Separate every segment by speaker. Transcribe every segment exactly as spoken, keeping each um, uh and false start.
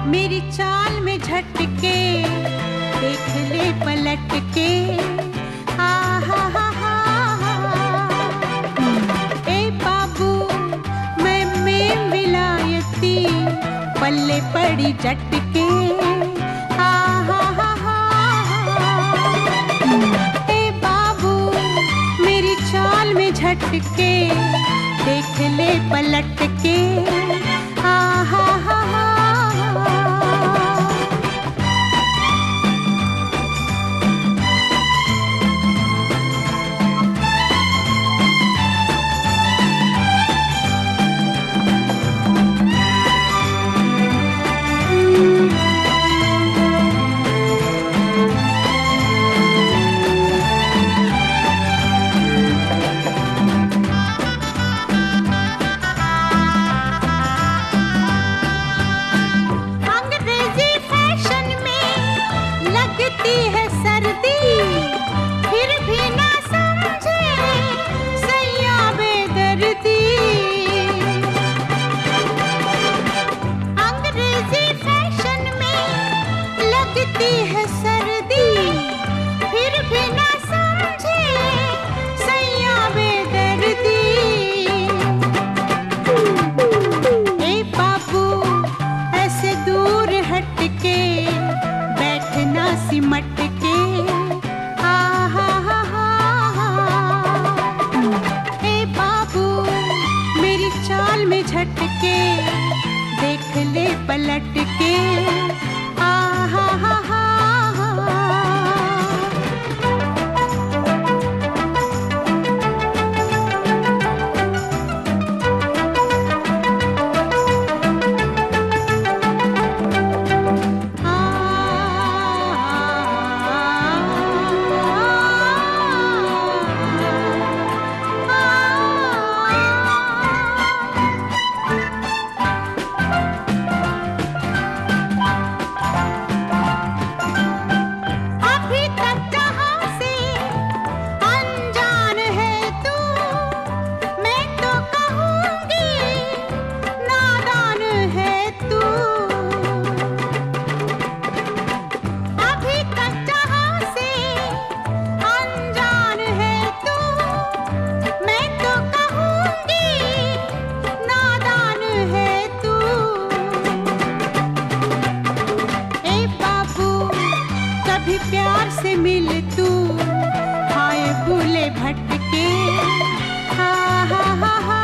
Speaker 1: मेरी चाल में झटके, देख ले पलट के। आ हा हा हा ए बाबू मैं में विलायती, पल्ले पड़ी झटके। आ हा हा हा ए बाबू मेरी चाल में झटके, देख ले पलट के। आ हा हा हा सिमट के। आ हा हा हा ए बाबू मेरी चाल में झटके, देख ले पलट के। आ हा हा हा प्यार से मिल तू, हाय भूले भटके। हा हा हा हा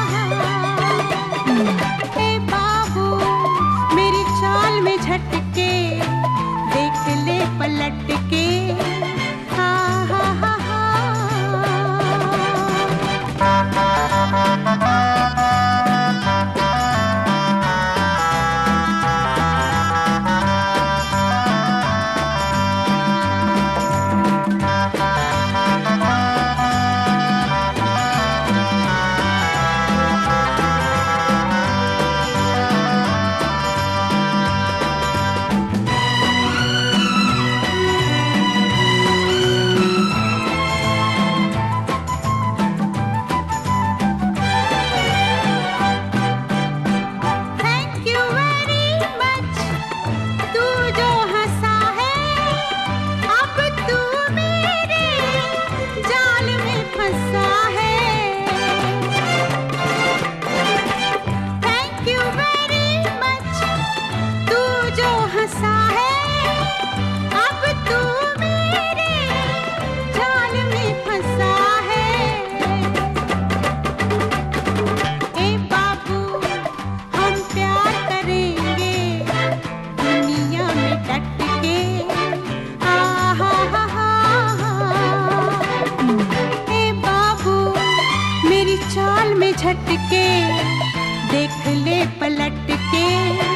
Speaker 1: ए बाबू मेरी चाल में झटके, देख ले पलट के। हा हा हा झटके, देख ले पलट के।